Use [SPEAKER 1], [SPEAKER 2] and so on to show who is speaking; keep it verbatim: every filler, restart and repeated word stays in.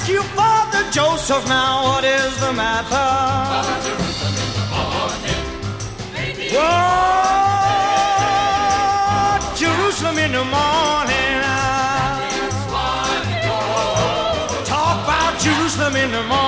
[SPEAKER 1] ask you, Father Joseph, now what is the matter? Oh, Jerusalem in the morning. Talk about Jerusalem in the morning.